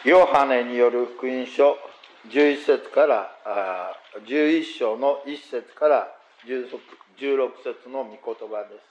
ヨハネによる福音書11節から11章の1節から16節の御言葉です。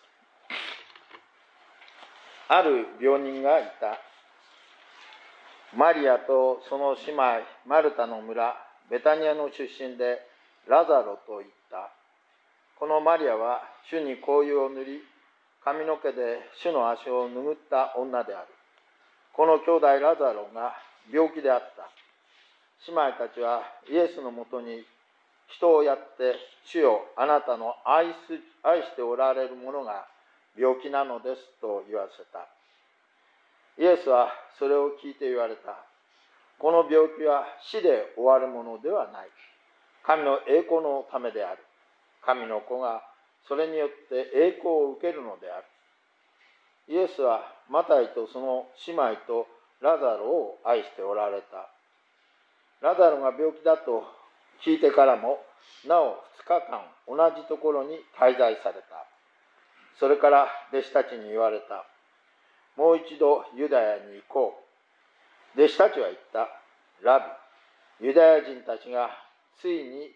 ある病人がいた。マリアとその姉妹マルタの村ベタニアの出身でラザロといった。このマリアは主に香油を塗り、髪の毛で主の足を拭った女である。この兄弟ラザロが病気であった。姉妹たちはイエスのもとに人をやって、主よ、あなたの愛しておられる者が病気なのですと言わせた。イエスはそれを聞いて言われた。この病気は死で終わるものではない。神の栄光のためである。神の子がそれによって栄光を受けるのである。イエスはマタイとその姉妹とラザロを愛しておられた。ラザロが病気だと聞いてからも、なお2日間同じところに滞在された。それから弟子たちに言われた。もう一度ユダヤに行こう。弟子たちは言った。ラビ、ユダヤ人たちがつ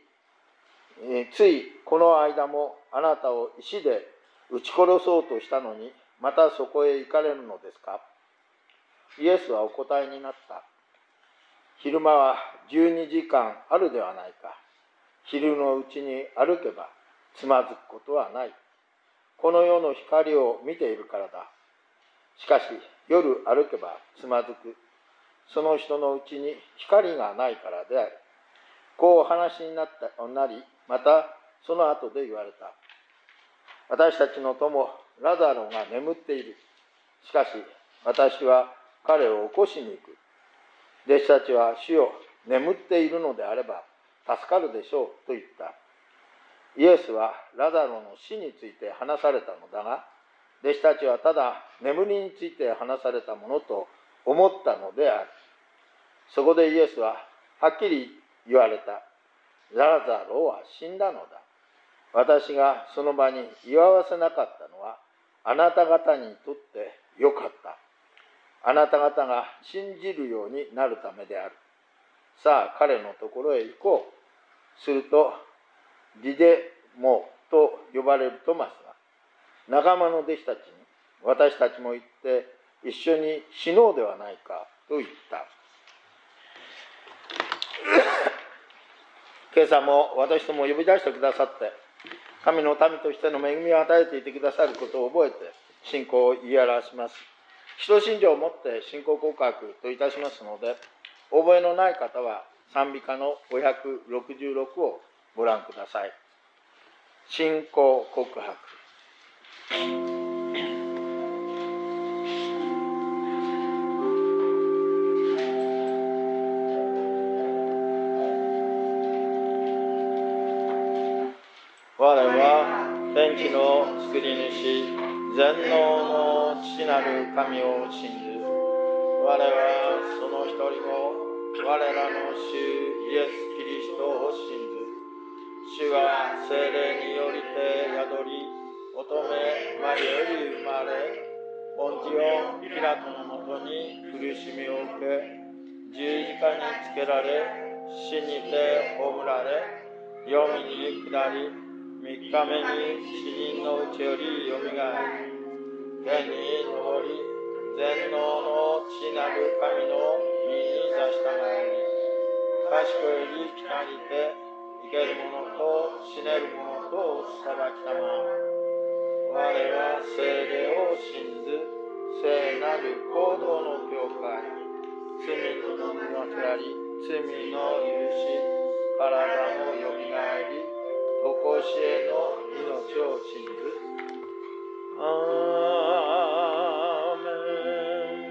いこの間もあなたを石で撃ち殺そうとしたのに、またそこへ行かれるのですか？イエスはお答えになった。昼間は12時間あるではないか。昼のうちに歩けばつまずくことはない。この世の光を見ているからだ。しかし夜歩けばつまずく。その人のうちに光がないからである。こうお話になり、またその後で言われた。私たちの友ラザロが眠っている。しかし私は彼を起こしに行く。弟子たちは主よ、眠っているのであれば助かるでしょうと言った。イエスはラザロの死について話されたのだが、弟子たちはただ眠りについて話されたものと思ったのである。そこでイエスははっきり言われた。ラザロは死んだのだ。私がその場に居合わせなかったのはあなた方にとってよかった。あなた方が信じるようになるためである。さあ彼のところへ行こう。するとディデモと呼ばれるトマスが仲間の弟子たちに、私たちも行って一緒に死のうではないかと言った。今朝も私どもを呼び出してくださって、神の民としての恵みを与えていてくださることを覚えて信仰を言い表します。使徒信条をもって信仰告白といたしますので、覚えのない方は賛美歌の566をご覧ください。信仰告白。我は天地の作り主、全能の父なる神を信ず。我はその一人も我らの主イエス・キリストを信ず。主が聖霊によりて宿り、乙女マリより生まれ、ポンティオ・ピラトのもとに苦しみを受け、十字架につけられ、死にて葬られ、黄泉に下り、3日目に死人のうちよりよみがえり、天に昇り、全能の父なる神の御に座したまえり、賢より来たりて、生ける者と死ねる者とを裁きたま。我は聖霊を信ず、聖なる行動の教会、罪の分が下り、罪の許し、体のよみがえり、とこしえの命を信ず。アーメ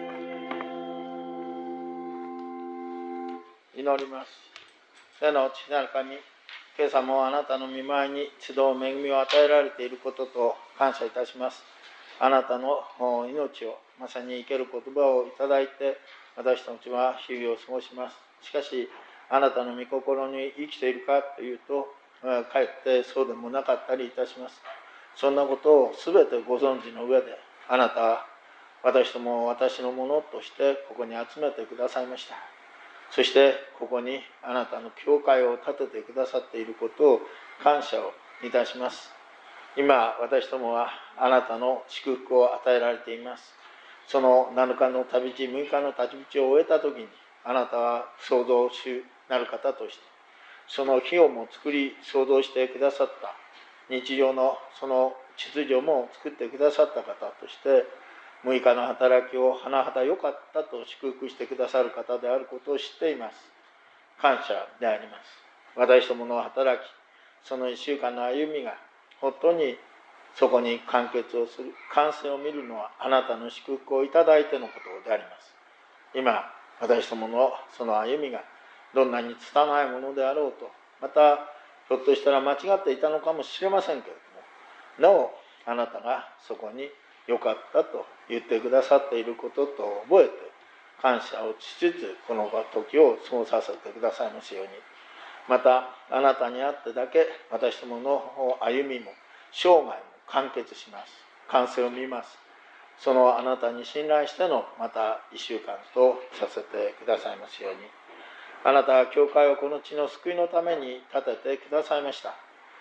ン。祈ります。天の父なる神、今朝もあなたの御前に集う恵みを与えられていることと感謝いたします。あなたの命をまさに生ける言葉をいただいて、私たちは日々を過ごします。しかしあなたの御心に生きているかというと、かえってそうでもなかったりいたします。そんなことを全てご存知の上で、あなたは私どもを私のものとしてここに集めてくださいました。そしてここにあなたの教会を建ててくださっていることを感謝をいたします。今私どもはあなたの祝福を与えられています。その7日の旅路、6日の旅路を終えた時に、あなたは創造主なる方として、その日をも作り創造してくださった、日常のその秩序も作ってくださった方として、6日の働きを甚だ良かったと祝福してくださる方であることを知っています。感謝であります。私どもの働き、その1週間の歩みが本当にそこに完結をする、完成を見るのはあなたの祝福をいただいてのことであります。今私どものその歩みがどんなに拙いものであろうと、またひょっとしたら間違っていたのかもしれませんけれども、なおあなたがそこに良かったと言ってくださっていることと覚えて感謝をしつつ、この時を過ごさせてくださいますように。またあなたにあってだけ私どもの歩みも生涯も完結します。完成を見ます。そのあなたに信頼してのまた1週間とさせてくださいますように。あなたは教会をこの地の救いのために立ててくださいました。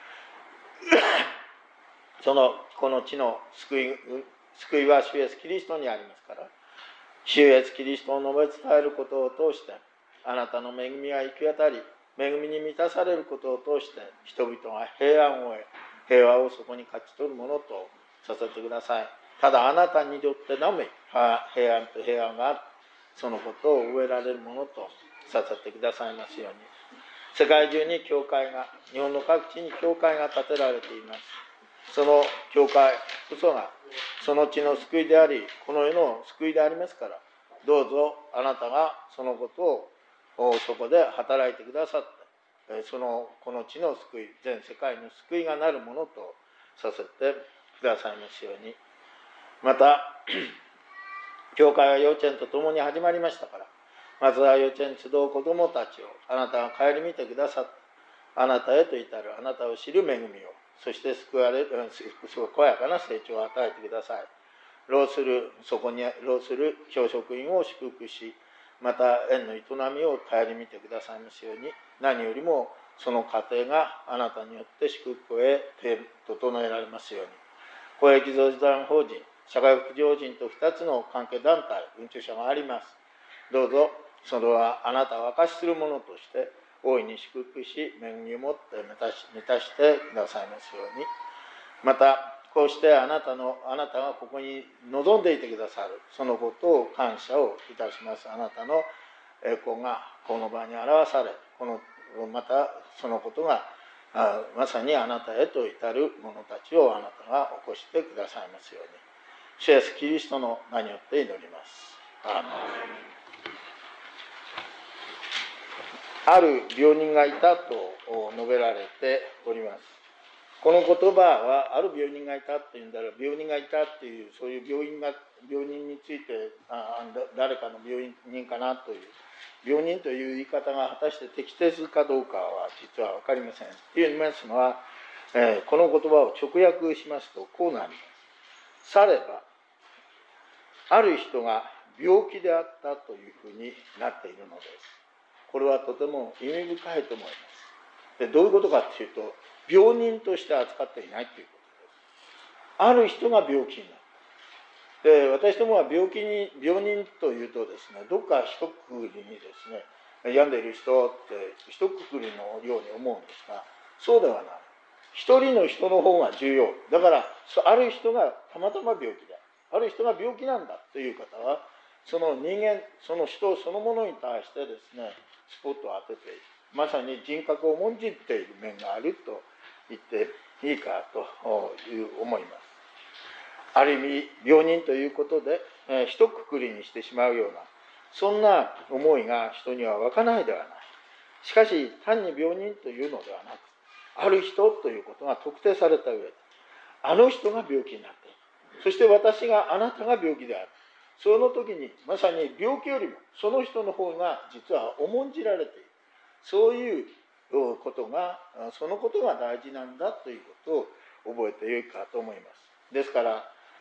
この地の救いは主イエスキリストにありますから、主イエスキリストを述べ伝えることを通して、あなたの恵みが行き渡り、恵みに満たされることを通して、人々が平安を得、平和をそこに勝ち取るものとさせてください。ただあなたによってのみ平安と平安がある、そのことを覚えられるものとさせてくださいますように。世界中に教会が、日本の各地に教会が建てられています。その教会こそがその地の救いであり、この世の救いでありますから、どうぞあなたがそのことをそこで働いてくださって、この地の救い、全世界の救いがなるものとさせてくださいますように。また教会は幼稚園とともに始まりましたから、まずは幼稚園に集う子どもたちをあなたが顧みてくださって、あなたへと至るあなたを知る恵みを、そして健やかな成長を与えてください。そこに労する教職員を祝福し、また園の営みを顧みてくださいますように。何よりもその過程があなたによって祝福を得整えられますように。公益増産法人、社会福祉法人と2つの関係団体、運中者があります。どうぞそれはあなたを証しするものとして大いに祝福し、恵みをもって満たしてくださいますように。またこうしてあなたがここに臨んでいてくださる、そのことを感謝をいたします。あなたの栄光がこの場に表され、またそのことがまさにあなたへと至る者たちをあなたが起こしてくださいますように。主イエスキリストの名によって祈ります。アーメン。ある病人がいたと述べられております。この言葉はある病人がいたっていうんだら、病人がいたっていう、そういう病人について誰かの病人かなという、病人という言い方が果たして適切かどうかは実は分かりません。と言いますのは、この言葉を直訳しますとこうなります。さればある人が病気であったというふうになっているのです。これはとても意味深いと思います。で、どういうことかというと、病人として扱っていないということです。ある人が病気になる。で、私どもは病人というとですね、どっか一括りにですね、病んでいる人って一括りのように思うんですが、そうではない。一人の人の方が重要。だから、ある人がたまたま病気だ。ある人が病気なんだという方は、その人間、その人そのものに対してですね、スポットを当てている。まさに人格を重んじている面があると言っていいかと思います。ある意味病人ということで、一括りにしてしまうような、そんな思いが人には湧かないではない。しかし単に病人というのではなく、ある人ということが特定された上で、あの人が病気になっている、そしてあなたが病気である、その時にまさに病気よりもその人の方が実は重んじられている、そういうことが、そのことが大事なんだということを覚えてよいかと思います。ですから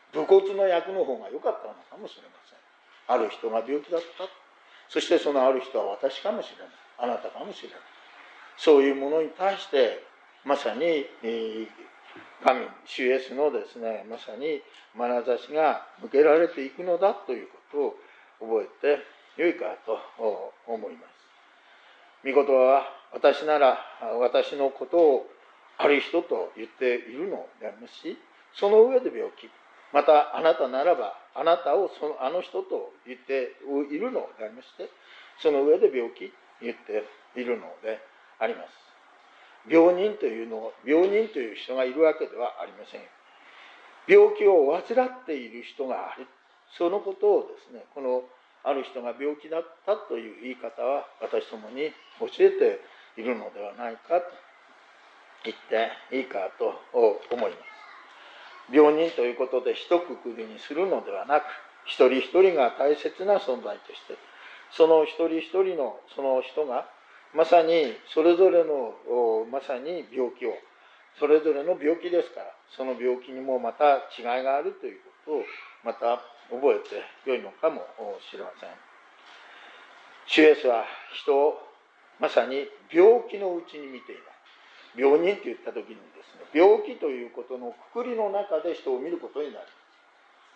武骨の役の方が良かったのかもしれません。ある人が病気だった。そしてそのある人は私かもしれない。あなたかもしれない。そういうものに対して、まさに、神、主イエスのですね、まさに眼差しが向けられていくのだということを覚えてよいかと思います。御言葉は、私なら私のことをある人と言っているのでありますし、その上で病気、またあなたならばあなたをあの人と言っているのでありまして、その上で病気言っているのであります。病人という人がいるわけではありません。病気を患っている人がある。そのことをですね、このある人が病気だったという言い方は私どもに教えているのではないかと言っていいかと思います。病人ということで一括りにするのではなく、一人一人が大切な存在として、その一人一人のその人がまさにそれぞれのまさに病気を、それぞれの病気ですから、その病気にもまた違いがあるということをまた覚えてよいのかもしれません。主イエスは人をまさに病気のうちに見ています。病人と言った時にですね、病気ということのくくりの中で人を見ることになります。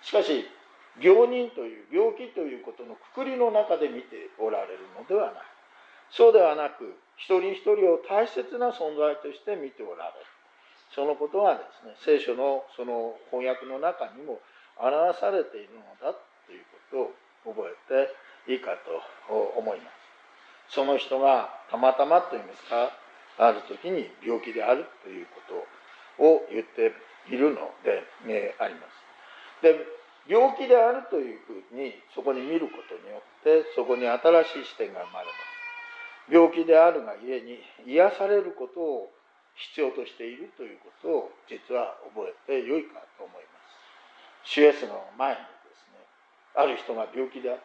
しかし病人という病気ということのくくりの中で見ておられるのではない。そうではなく、一人一人を大切な存在として見ておられる。そのことがですね、聖書のその翻訳の中にも表されているのだということを覚えていいかと思います。その人がたまたまといいますか、ある時に病気であるということを言っているので、あります。で、病気であるというふうにそこに見ることによって、そこに新しい視点が生まれます。病気であるがゆえに癒されることを必要としているということを実は覚えてよいかと思います。主イエスの前にですね、ある人が病気であった。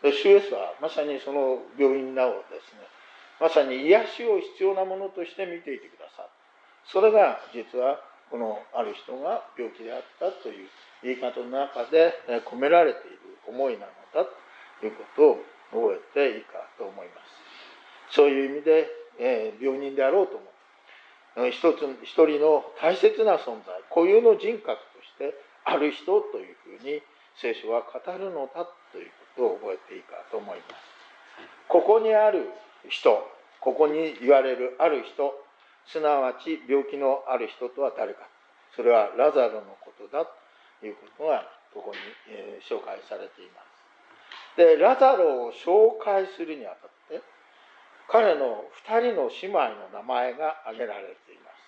で、主イエスはまさにその病院なをですね、まさに癒しを必要なものとして見ていてくださる。それが実はこのある人が病気であったという言い方の中で込められている思いなのだということを覚えていいかと思います。そういう意味で、病人であろうとも一人の大切な存在、固有の人格としてある人というふうに聖書は語るのだということを覚えていいかと思います。ここにある人、ここに言われるある人、すなわち病気のある人とは誰か。それはラザロのことだということがここに紹介されています。で、ラザロを紹介するにあたって彼の2人の姉妹の名前が挙げられています。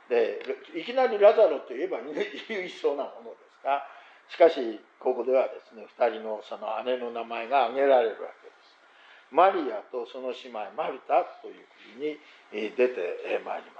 で、いきなりラザロといえば言いそうなものですが、しかしここではですね、2人のその姉の名前が挙げられるわけです。マリアとその姉妹マルタというふうに出てまいります。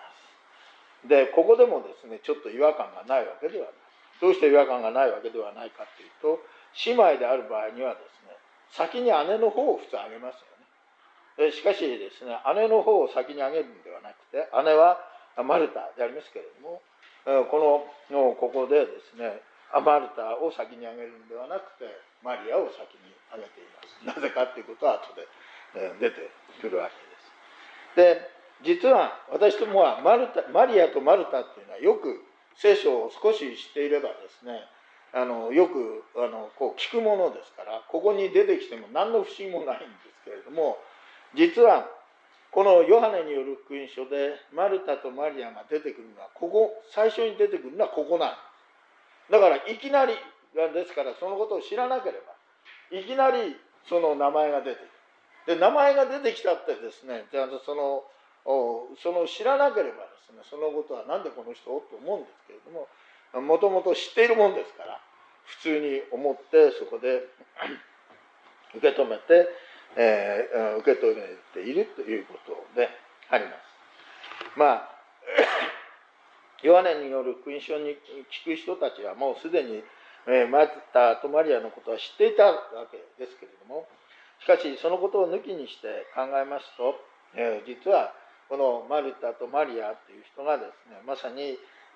で、ここでもですね、ちょっと違和感がないわけではない。どうして違和感がないわけではないかというと、姉妹である場合にはですね、先に姉の方を普通挙げますよね。しかしですね、姉の方を先に挙げるんではなくて、姉はマルタでありますけれども、ここでですね、マルタを先に挙げるんではなくて、マリアを先に挙げています。なぜかということは後で出てくるわけです。で、実は私どもはマリアとマルタっていうのはよく聖書を少し知っていればですね、よくこう聞くものですから、ここに出てきても何の不思議もないんですけれども、実はこのヨハネによる福音書でマルタとマリアが出てくるのは最初に出てくるのはここなんです。だからいきなりですから、そのことを知らなければいきなりその名前が出てくる。で、名前が出てきたってですね、その知らなければですね、そのことはなんでこの人と思うんですけれども、もともと知っているもんですから普通に思ってそこで受け止めて、受け止めているということであります。まあヨハネによる福音書に聞く人たちはもうすでにマルタとマリアのことは知っていたわけですけれども、しかしそのことを抜きにして考えますと、実はこのマルタとマリアという人がですね、まさに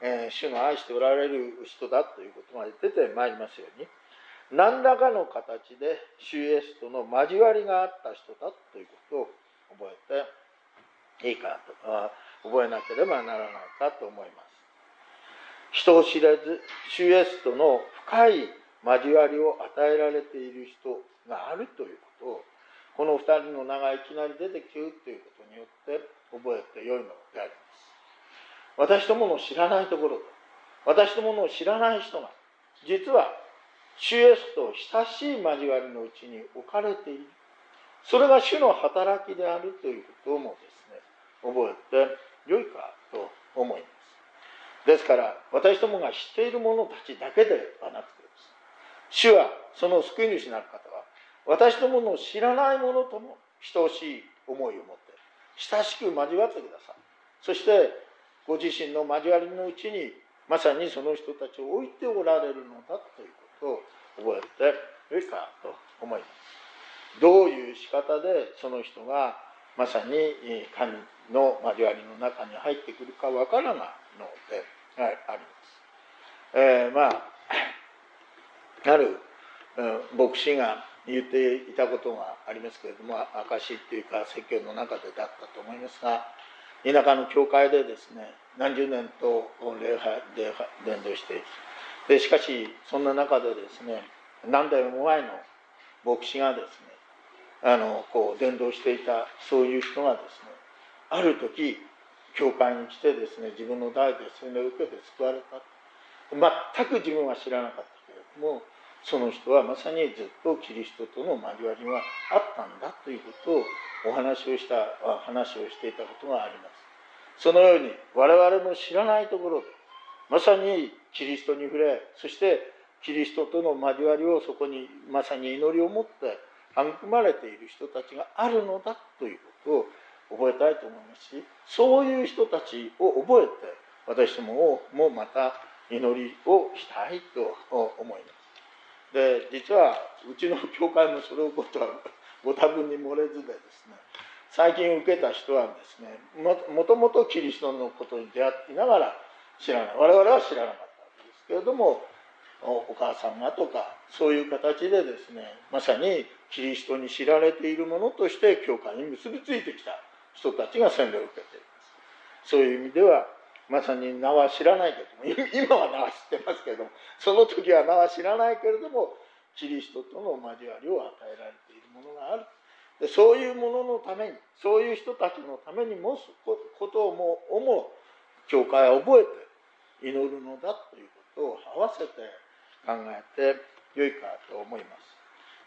主の愛しておられる人だということが出てまいりますように、何らかの形で主イエスとの交わりがあった人だということを覚えていいかと覚えなければならないかと思います。人を知れず主イエスとの深い交わりを与えられている人があるということを、この二人の名がいきなり出てくるということによって覚えてよいのであります。私どもの知らないところと、私どもの知らない人が実は主イエスと親しい交わりのうちに置かれている、それが主の働きであるということもですね、覚えてよいかと思います。ですから私どもが知っている者たちだけではなくてです、主はその救い主なる方は私どもの知らない者とも等しい思いを持って親しく交わってください。そしてご自身の交わりのうちにまさにその人たちを置いておられるのだということを覚えてよいかと思います。どういう仕方でその人がまさに神の交わりの中に入ってくるかわからないのであります。ある牧師が言っていたことがありますけれども、証っていうか説教の中でだったと思いますが、田舎の教会でですね、何十年と礼拝で伝道している。でしかしそんな中でですね、何代も前の牧師がですね、伝道していたそういう人がですね、ある時教会に来てですね、自分の代で洗礼を受けて救われた。全く自分は知らなかったけれども、その人はまさにずっとキリストとの交わりがあったんだということを話をしていたことがあります。そのように我々の知らないところでまさにキリストに触れ、そしてキリストとの交わりをそこにまさに祈りを持って育まれている人たちがあるのだということを覚えたいと思いますし、そういう人たちを覚えて私どももまた祈りをしたいと思います。で、実はうちの教会もそれをことはご多分に漏れずでですね、最近受けた人はですね、もともとキリストのことに出会っていながら知らない、我々は知らなかったわけですけれども、お母さんがとかそういう形でですね、まさにキリストに知られているものとして教会に結びついてきた人たちが洗礼を受けています。そういう意味ではまさに名は知らないけれども、今は名は知ってますけれども、その時は名は知らないけれどもキリストとの交わりを与えられているものがある。でそういうもののために、そういう人たちのためにもことをも教会は覚えて祈るのだということを合わせて考えてよいかと思います。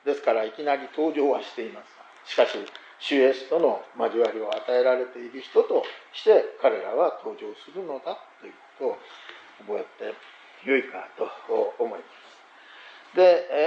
ですからいきなり登場はしていますが、しかし主イエスとの交わりを与えられている人として彼らは登場するのだということを覚えてよいかと思います。で、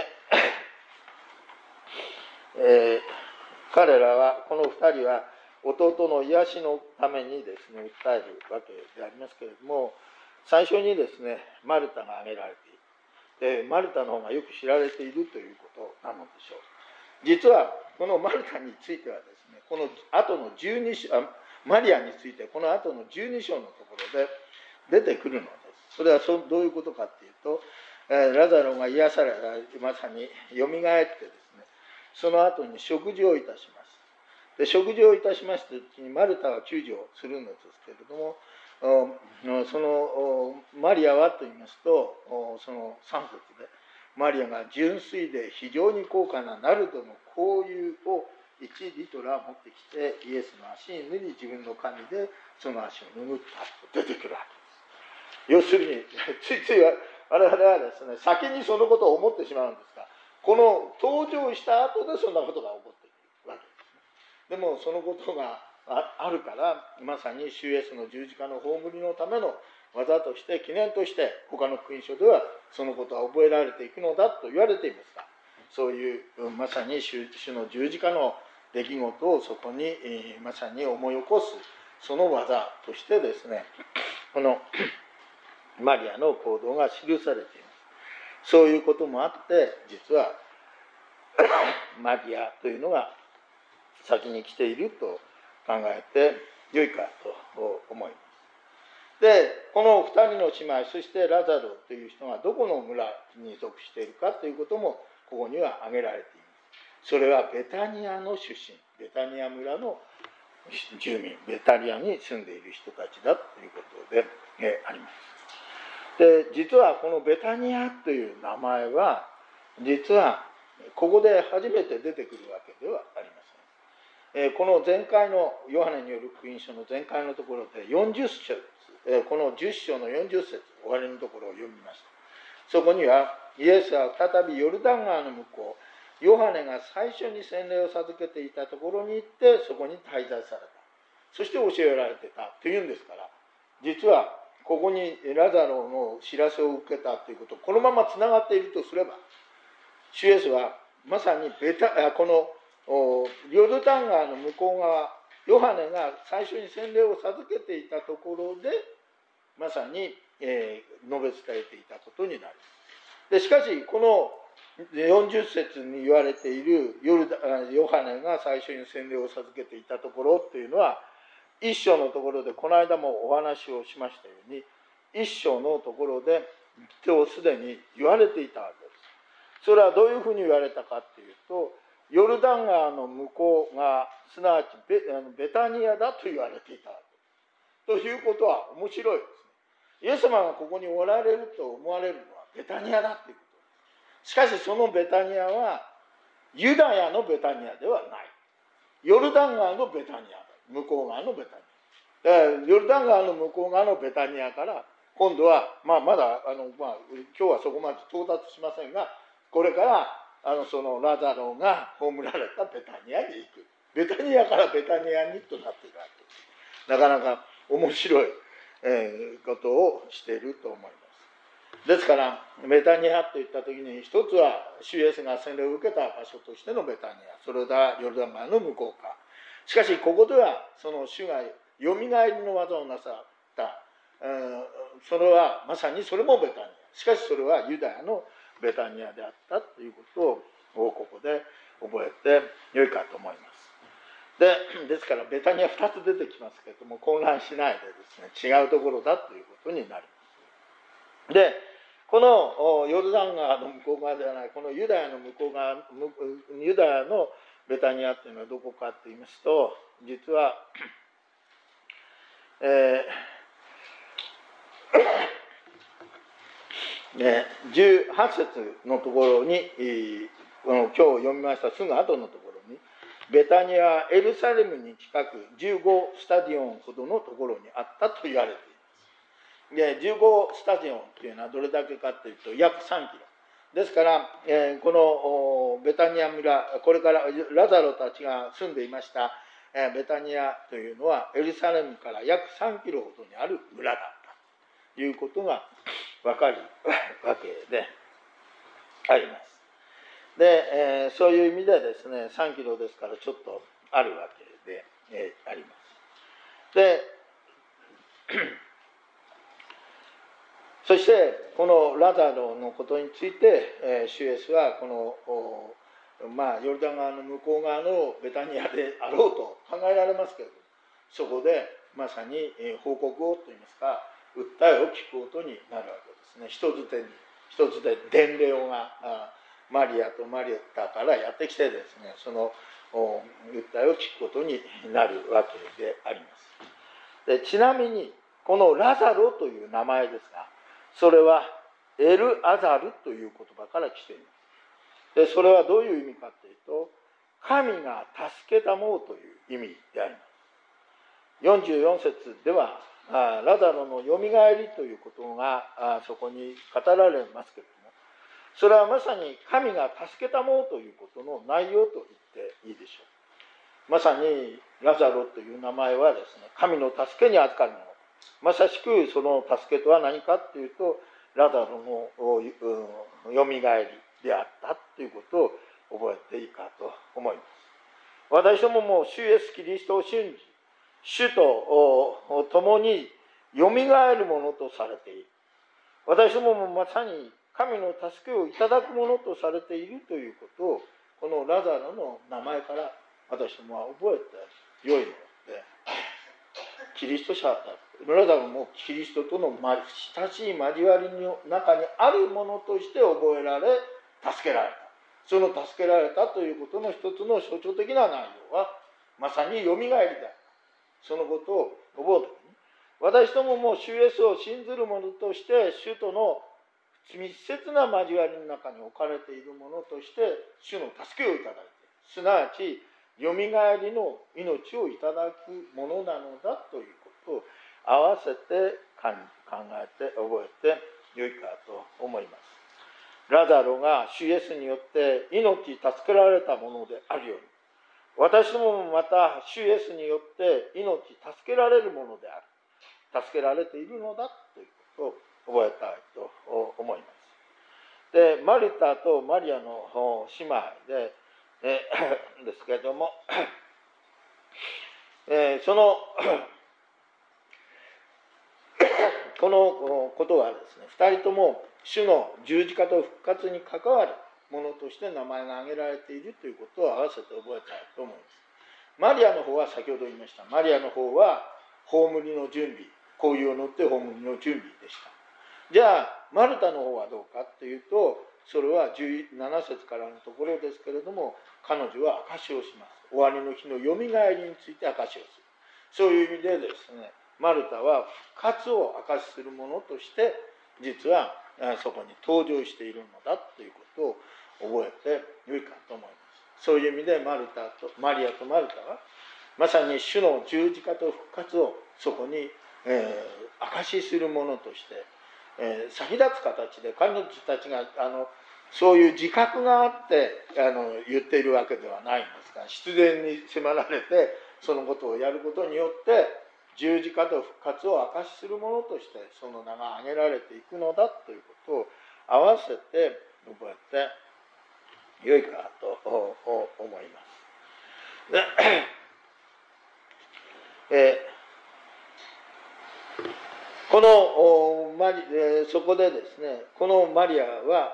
彼らはこの2人は弟の癒しのためにですね訴えるわけでありますけれども、最初にですねマルタが挙げられている。でマルタの方がよく知られているということなのでしょう。実はこのマルタについてはですね、この後の12章マリアについてこの後の12章のところで出てくるのです。それはどういうことかっていうと、ラザロが癒されまさによみがえってですね、その後に食事をいたします。で食事をいたしました時にマルタが救助をするのですけれども、そのマリアはと言いますと、その3節でマリアが純粋で非常に高価なナルドの香油を1リトラ持ってきてイエスの足に塗り自分の髪でその足を拭ったと出てくるわけです。要するについつい我々はですね、先にそのことを思ってしまうんですが、この登場した後でそんなことが起こってくるわけですね。でもそのことがあるから、まさに主イエスの十字架の葬りのための技として記念として他の福音書ではそのことは覚えられていくのだと言われていますが、そういうまさに主の十字架の出来事をそこにまさに思い起こすその技としてですね、このマリアの行動が記されています。そういうこともあって実はマリアというのが先に来ていると考えてよいかと思います。 で、この2人の姉妹、そしてラザロという人がどこの村に属しているかということもここには挙げられています。それはベタニアの出身、ベタニア村の住民、ベタニアに住んでいる人たちだということであります。で、実はこのベタニアという名前は、実はここで初めて出てくるわけではありません。この前回のヨハネによる福音書の前回のところで40節、この10章の40節終わりのところを読みました。そこにはイエスは再びヨルダン川の向こう、ヨハネが最初に洗礼を授けていたところに行ってそこに滞在された。そして教えられてたというんですから、実はここにラザロの知らせを受けたということ、このままつながっているとすれば、主イエスはまさにこのヨルダン川の向こう側、ヨハネが最初に洗礼を授けていたところでまさに、述べ伝えていたことになります。でしかしこの40節に言われているヨハネが最初に洗礼を授けていたところというのは、一章のところでこの間もお話をしましたように、一章のところで今日すでに言われていたわけです。それはどういうふうに言われたかというと、ヨルダン川の向こうがすなわちベタニアだと言われていたわけです。ということは面白いですね。イエス様がここにおられると思われるのはベタニアだということ。しかしそのベタニアはユダヤのベタニアではない。ヨルダン川のベタニアだ。向こう側のベタニア。ヨルダン川の向こう側のベタニアから今度は、まだ今日はそこまで到達しませんが、これからそのラザロが葬られたベタニアに行く。ベタニアからベタニアにとなっているわけです。なかなか面白い、ことをしていると思います。ですからベタニアといった時に、一つは主イエスが洗礼を受けた場所としてのベタニア、それがヨルダン川の向こう側。しかしここではその主がよみがえりの技をなさった、それはまさにそれもベタニア。しかしそれはユダヤのベタニアであったということをここで覚えてよいかと思います。ですからベタニア2つ出てきますけれども、混乱しないでですね、違うところだということになります。で、このヨルダン川の向こう側ではない、このユダヤの向こう側、ユダヤのベタニアというのはどこかと言いますと、実は、18節のところに、今日読みましたすぐ後のところに、ベタニアはエルサレムに近く15スタディオンほどのところにあったと言われています。で、15スタディオンというのはどれだけかというと約3キロ。ですから、このベタニア村、これからラザロたちが住んでいましたベタニアというのはエルサレムから約3キロほどにある村だったということが分かるわけであります。で、そういう意味でですね、3キロですからちょっとあるわけであります。でそしてこのラザロのことについて、主イエスはこのヨルダン川の向こう側のベタニアであろうと考えられますけれども、そこでまさに報告をといいますか、訴えを聞くことになるわけですね。人づて伝令がマリアとマリエタからやってきてですね、その訴えを聞くことになるわけであります。で、ちなみにこのラザロという名前ですが、それはエルアザルという言葉から来ています。で、それはどういう意味かというと、神が助けたもうという意味であります。44節ではラザロのよみがえりということがそこに語られますけれども、それはまさに神が助けたもうということの内容と言っていいでしょう。まさにラザロという名前はですね、神の助けに預かるもの。まさしくその助けとは何かというと、ラザロのよみがえりであったということを覚えていいかと思います。私どもも主イエスキリストを信じ、主と共によみがえるものとされている。私どももまさに神の助けをいただくものとされているということを、このラザロの名前から私どもは覚えて良いので、キリスト者だ。 ラザロもキリストとの親しい交わりの中にあるものとして覚えられ、助けられた。その助けられたということの一つの象徴的な内容は、まさによみがえりである。そのことを覚えてくる。私どもも主イエスを信ずる者として、主との密接な交わりの中に置かれているものとして、主の助けをいただいて、すなわち、よみがえりの命をいただくものなのだということを合わせて考えて覚えてよいかと思います。ラザロが主イエスによって命助けられたものであるように、私どももまた主イエスによって命助けられるものである。助けられているのだということを覚えたいと思います。で、マルタとマリアの姉妹ですけれども、そのこのことはですね、2人とも主の十字架と復活に関わるものとして名前が挙げられているということを合わせて覚えたいと思います。マリアの方は先ほど言いました。マリアの方は葬りの準備、香油を塗って葬りの準備でした。じゃあマルタの方はどうかというと、それは17節からのところですけれども、彼女は証しをします。終わりの日のよみがえりについて証しをする。そういう意味でですね、マルタは復活を証しするものとして実はそこに登場しているのだということを覚えてよいかと思います。そういう意味でマリアとマルタはまさに主の十字架と復活をそこに、証しするものとして、先立つ形で彼女たちがそういう自覚があって言っているわけではないんですが、必然に迫られてそのことをやることによって十字架と復活を証しするものとしてその名が挙げられていくのだということを合わせて覚えてよいかと思います。でこのそこでですね、このマリアは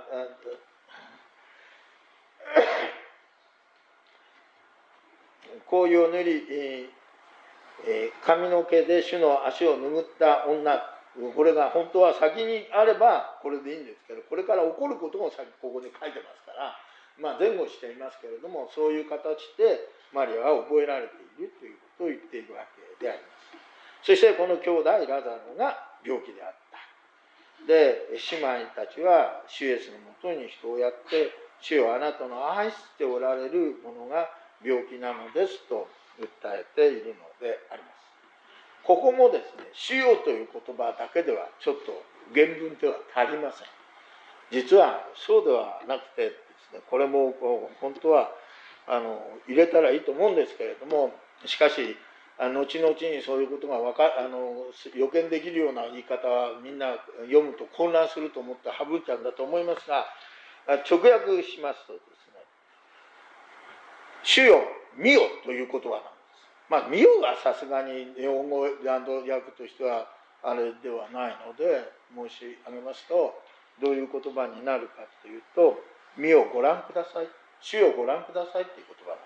香油を塗り髪の毛で主の足を拭った女、これが本当は先にあればこれでいいんですけど、これから起こることもここで書いてますから、前後していますけれども、そういう形でマリアは覚えられているということを言っているわけであります。そしてこの兄弟ラザロが病気であった。で、姉妹たちは主イエスのもとに人をやって、主よあなたの愛しておられるものが病気なのですと訴えているのであります。ここもですね、主よという言葉だけではちょっと原文では足りません。実はそうではなくてですね、これも本当は入れたらいいと思うんですけれども、しかし後々にそういうことが予見できるような言い方はみんな読むと混乱すると思って省いたんだと思いますが、直訳しますとですね、主よ見よという言葉なんです。見よがさすがに日本語訳としてはあれではないので申し上げますと、どういう言葉になるかというと、見よご覧ください、主よご覧くださいという言葉なんです。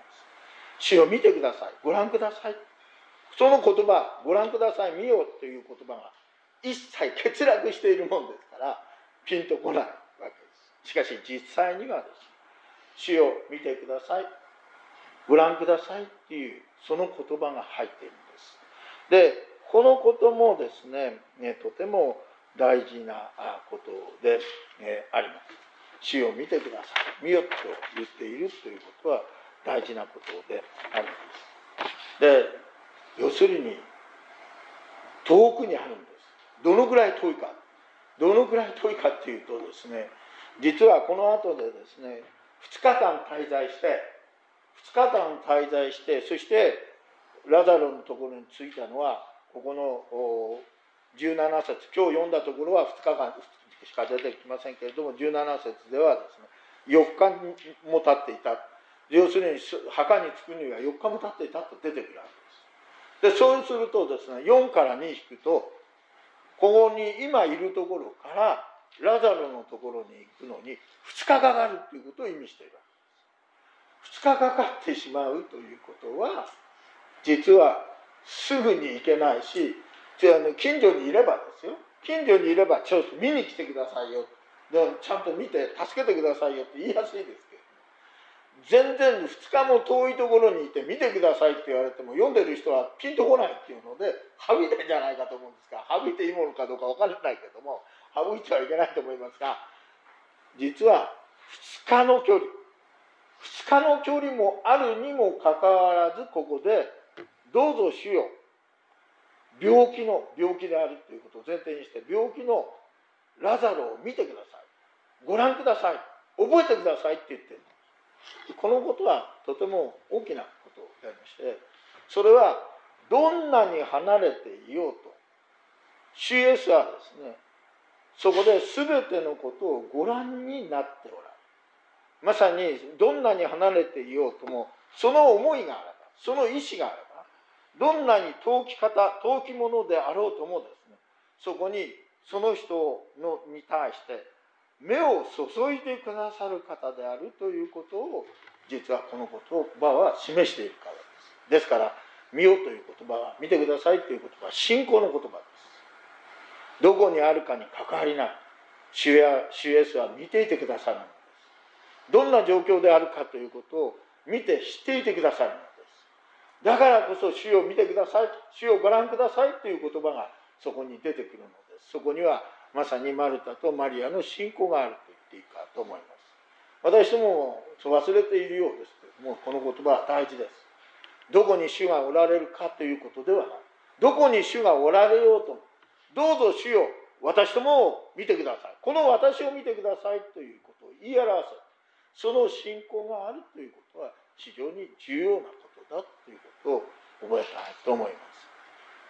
主よ見てください、ご覧ください、その言葉、ご覧ください、見よという言葉が一切欠落しているもんですからピンとこないわけです。しかし実際にはですね、主よ見てください、ご覧くださいっていうその言葉が入っているんです。で、このこともですね、とても大事なことであります。主を見てください、見よと言っているということは大事なことであります。で、要するに遠くにあるんです。どのぐらい遠いかっていうとですね、実はこの後でですね、2日間滞在して、そしてラザロのところに着いたのはここの17節、今日読んだところは2日間しか出てきませんけれども、17節ではですね、4日も経っていた。要するに墓に着くには4日も経っていたと出てくるわけです。で、そうするとですね、4から2引くと、ここに今いるところからラザロのところに行くのに2日かかるということを意味しているわけです。2日かかってしまうということは、実はすぐに行けないし、 近所にいればですよ、近所にいればちょっと見に来てくださいよ、ちゃんと見て助けてくださいよって言いやすいですけど、全然2日も遠いところにいて見てくださいって言われても読んでる人はピンとこないっていうので省いてんじゃないかと思うんですが、省いていいものかどうか分からないけども、省いてはいけないと思いますが、実は2日の距離、2日の距離もあるにもかかわらず、ここでどうぞ主よ、病気であるということを前提にして、病気のラザロを見てください、ご覧ください、覚えてくださいって言ってる。このことはとても大きなことでありまして、それはどんなに離れていようと、主イエスはですね、そこで全てのことをご覧になっておられる。まさにどんなに離れていようとも、その思いがあれば、その意志があれば、どんなに遠きものであろうともですね、そこにその人に対して目を注いでくださる方であるということを、実はこの言葉は示しているからです。ですから見よという言葉は、見てくださいという言葉は信仰の言葉です。どこにあるかに関わりない、主イエスは見ていてくださるのです。どんな状況であるかということを見て知っていてくださるのです。だからこそ主を見てください、主をご覧くださいという言葉がそこに出てくるのです。そこにはまさにマルタとマリアの信仰があると言っていいかと思います。私ども忘れているようですけれども、この言葉は大事です。どこに主がおられるかということではない。どこに主がおられようとも、どうぞ主よ、私どもを見てください、この私を見てくださいということを言い表す、その信仰があるということは非常に重要なことだということを覚えたいと思います。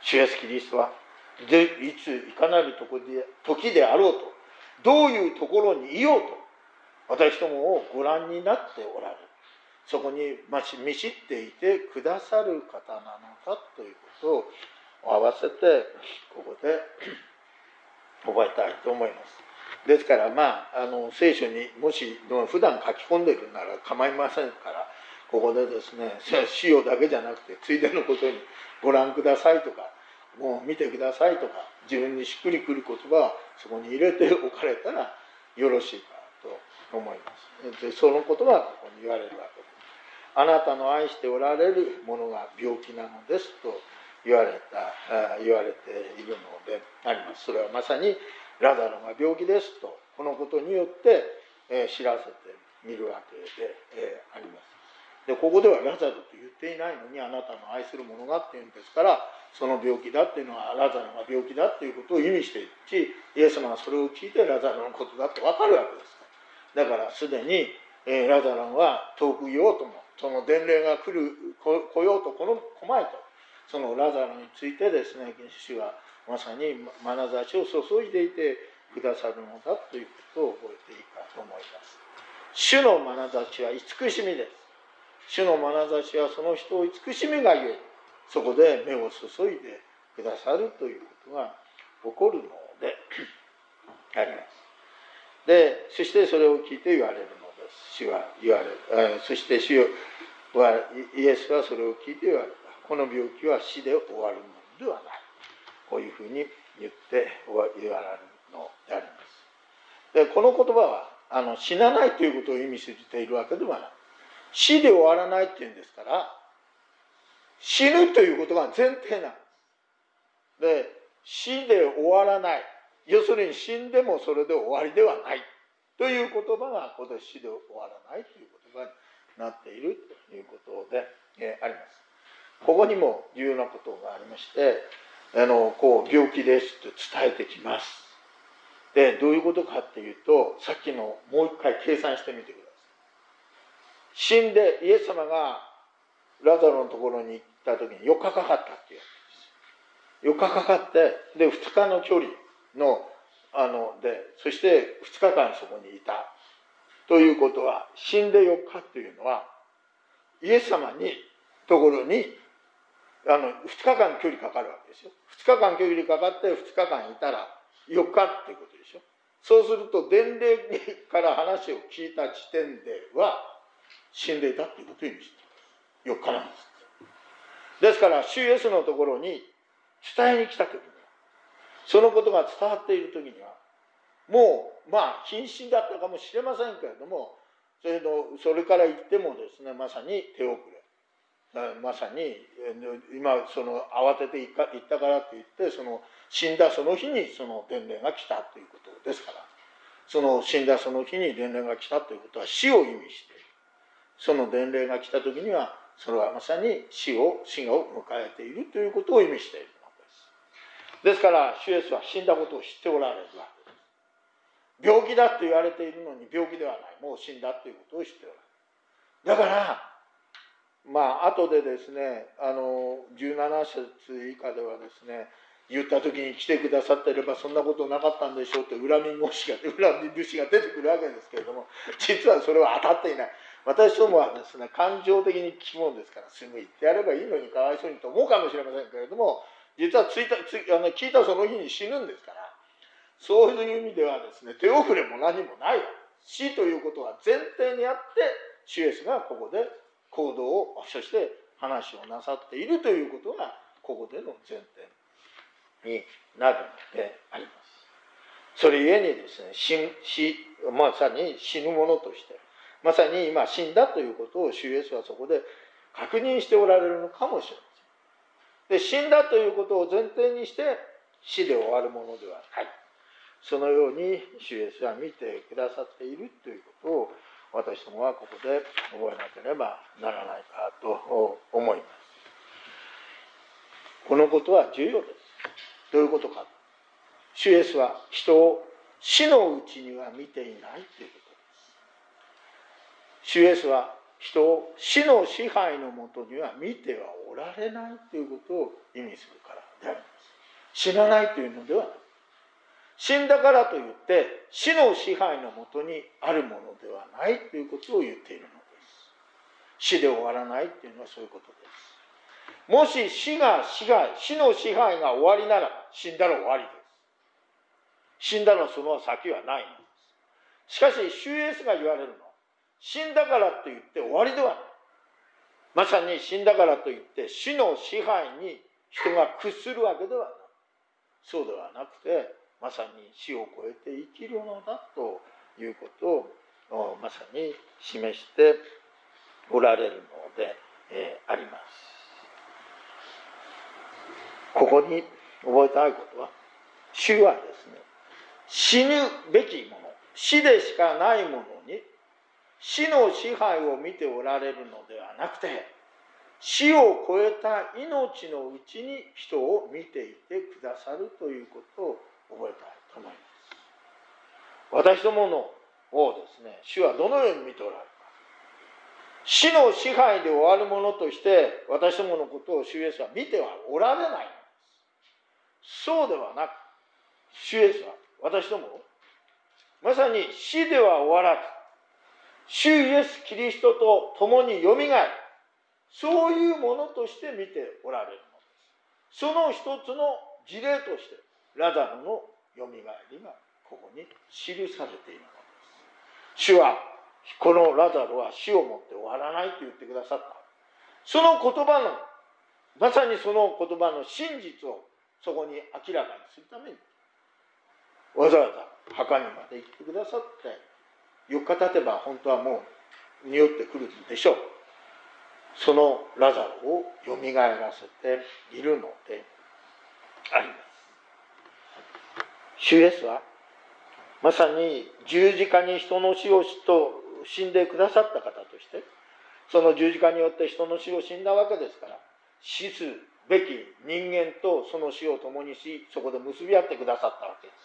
主イエスキリストはいついかなる時であろうと、どういうところにいようと、私どもをご覧になっておられる、そこに見知っていてくださる方なのだということを合わせてここで覚えたいと思います。ですから聖書にもし普段書き込んでいるなら構いませんから、ここでですね、主よだけじゃなくてついでのことにご覧くださいとか、もう見てくださいとか、自分にしっくりくる言葉はそこに入れておかれたらよろしいかと思います。でそのことがここに言われるわけです。あなたの愛しておられるものが病気なのですと言われているのであります。それはまさにラザロが病気ですと、このことによって知らせてみるわけであります。でここではラザロと言っていないのに、あなたの愛する者がっていうんですから、その病気だっていうのはラザロが病気だということを意味しているし、イエス様がそれを聞いてラザロのことだって分かるわけです。だからすでにラザロは遠くいようとも、その伝令が来ようと来まいと、そのラザロについてですね、主はまさに眼差しを注いでいてくださるのだということを覚えていいかと思います。主の眼差しは慈しみです。主の眼差しはその人を慈しみがゆえに、そこで目を注いでくださるということが起こるのであります。でそしてそれを聞いて言われるのです。主は言われる。そしてイエスはそれを聞いて言われた。この病気は死で終わるものではない。こういうふうに言って言われるのであります。でこの言葉は死なないということを意味しているわけではない。死で終わらないっていうんですから、死ぬということが前提なんです。で死で終わらない、要するに死んでもそれで終わりではないという言葉がここで死で終わらないという言葉になっているということであります。ここにも重要なことがありまして、病気ですと伝えてきます。でどういうことかっていうと、さっきのもう一回計算してみてください。死んでイエス様がラザロのところに行った時に4日かかったっていうわけです。4日かかって、で2日の距離ので、そして2日間そこにいたということは、死んで4日というのはイエス様にところに2日間距離かかるわけですよ。2日間距離かかって2日間いたら4日っていうことでしょ。そうすると伝令から話を聞いた時点では死んでいたということを意味しています。4日なんです。ですから主イエスのところに伝えに来た時にはそのことが伝わっている時には、もう瀕死だったかもしれませんけれども、それから言ってもですね、まさに手遅れ。まさに今慌てて行ったからといって死んだその日にその伝令が来たということですから、死んだその日に伝令が来たということは死を意味している。その伝令が来た時にはそれはまさに死を迎えているということを意味しているのです。ですから主イエスは死んだことを知っておられるわけです。病気だと言われているのに病気ではない、もう死んだということを知っておられる。だから後でですね、17節以下ではですね、言った時に来てくださっていればそんなことなかったんでしょうと恨み節が出てくるわけですけれども、実はそれは当たっていない。私どもはですね、感情的に聞くものですから、すぐ言ってやればいいのにかわいそうにと思うかもしれませんけれども、実は聞いたその日に死ぬんですから、そういう意味ではですね、手遅れも何もないわ。死ということは前提にあって、主イエスがここで行動を、そして話をなさっているということが、ここでの前提になるのであります。それゆえにですね、まさに死ぬものとして、まさに今死んだということを主イエスはそこで確認しておられるのかもしれません。で、死んだということを前提にして死で終わるものではない。そのように主イエスは見てくださっているということを、私どもはここで覚えなければならないかと思います。このことは重要です。どういうことか。主イエスは人を死のうちには見ていないということです。主イエスは人を死の支配のもとには見てはおられないということを意味するからであります。死なないというのではない。死んだからといって死の支配のもとにあるものではないということを言っているのです。死で終わらないというのはそういうことです。もし死の支配が終わりなら死んだら終わりです。死んだらその先はないのです。しかし主イエスが言われるのは、死んだからといって終わりではない。まさに死んだからといって死の支配に人が屈するわけではない。そうではなくて、まさに死を超えて生きるのだということをまさに示しておられるのであります。ここに覚えたいことは、主はですね、死ぬべきもの、死でしかないものに死の支配を見ておられるのではなくて、死を超えた命のうちに人を見ていてくださるということを覚えたいと思います。私どものをですね、主はどのように見ておられるか。死の支配で終わるものとして私どものことを主イエスは見てはおられないのです。そうではなく、主イエスは私どもをまさに死では終わらず、主イエス・キリストと共によみがえる、そういうものとして見ておられるのです。その一つの事例としてラザロのよみがえりがここに記されているのです。主はこのラザロは死をもって終わらないと言ってくださった。その言葉のまさにその言葉の真実をそこに明らかにするためにわざわざ墓にまで行ってくださって、4日経てば本当はもう匂ってくるんでしょう。そのラザロをよみがえらせているのであります。主イエスはまさに十字架に人の死を死んでくださった方として、その十字架によって人の死を死んだわけですから、死すべき人間とその死を共にし、そこで結び合ってくださったわけです。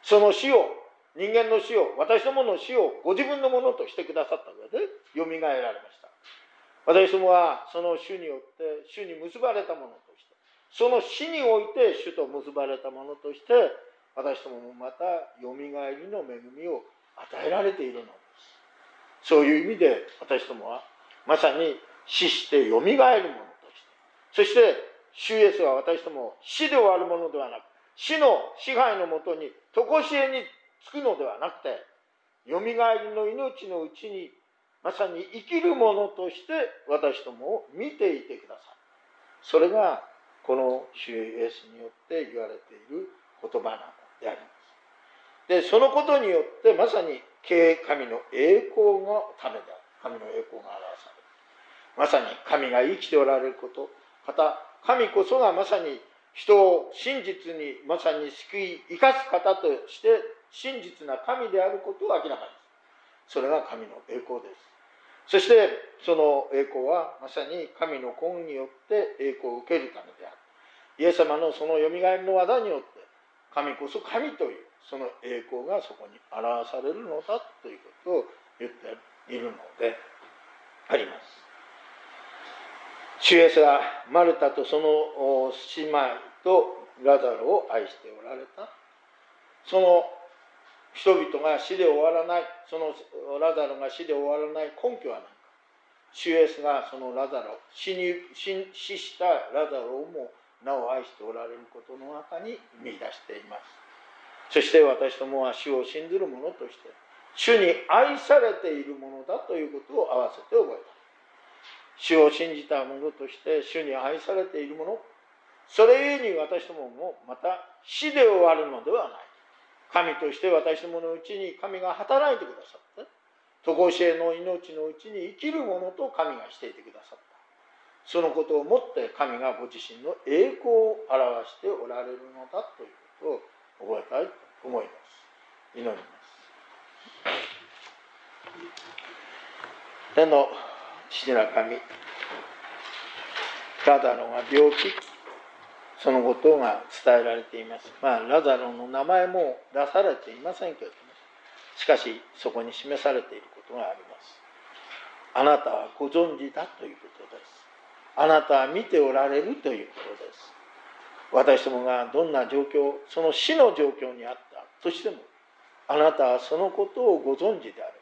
その死を、人間の死を、私どもの死をご自分のものとしてくださった上でよみがえられました。私どもはその主によって主に結ばれたものとして、その死において主と結ばれたものとして、私どももまたよみがえりの恵みを与えられているのです。そういう意味で私どもはまさに死してよみがえるものとして、そして主イエスは私ども死で終わるものではなく、死の支配のもとに常しえにつくのではなくて、よみがえりの命のうちにまさに生きるものとして私どもを見ていてくださる。それがこの主イエスによって言われている言葉なのであります。で、そのことによってまさに神の栄光のためである。神の栄光が表される。まさに神が生きておられること、また神こそがまさに人を真実にまさに救い生かす方として真実な神であることを明らかにする。それが神の栄光です。そしてその栄光はまさに神の子によって栄光を受けるためである。イエス様のそのよみがえりの技によって神こそ神というその栄光がそこに表されるのだということを言っているのであります。主イエスがマルタとその姉妹とラザロを愛しておられた。その人々が死で終わらない、そのラザロが死で終わらない根拠は何か。主イエスがそのラザロ、死したラザロをもなお愛しておられることの中に見出しています。そして私どもは主を信ずる者として主に愛されているものだということを合わせて覚えた。主を信じた者として主に愛されている者、それゆえに私どももまた死で終わるのではない。神として私どものうちに神が働いてくださって、常しえの命のうちに生きる者と神がしていてくださった。そのことをもって神がご自身の栄光を表しておられるのだということを覚えたいと思います。祈ります。天の父なる神、ラザロが病気、そのことが伝えられています。ラザロの名前も出されていませんけれども、しかしそこに示されていることがあります。あなたはご存知だということです。あなたは見ておられるということです。私どもがどんな状況、その死の状況にあったとしても、あなたはそのことをご存知であります。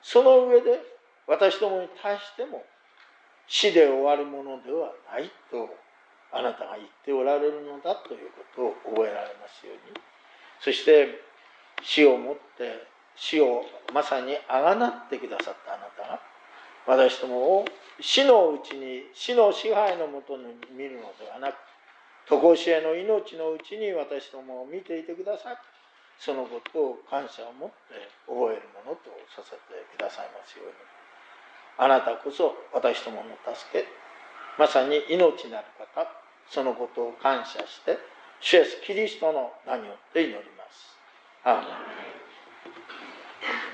その上で私どもに対しても死で終わるものではないとあなたが言っておられるのだということを覚えられますように、そして死をもって死をまさにあがなってくださったあなたが私どもを死のうちに死の支配のもとに見るのではなく、常しえの命のうちに私どもを見ていてくださる、そのことを感謝を持って覚えるものとさせてくださいますように。あなたこそ私どもの助け、まさに命なる方、そのことを感謝して主イエスキリストの名によって祈ります。アーメン。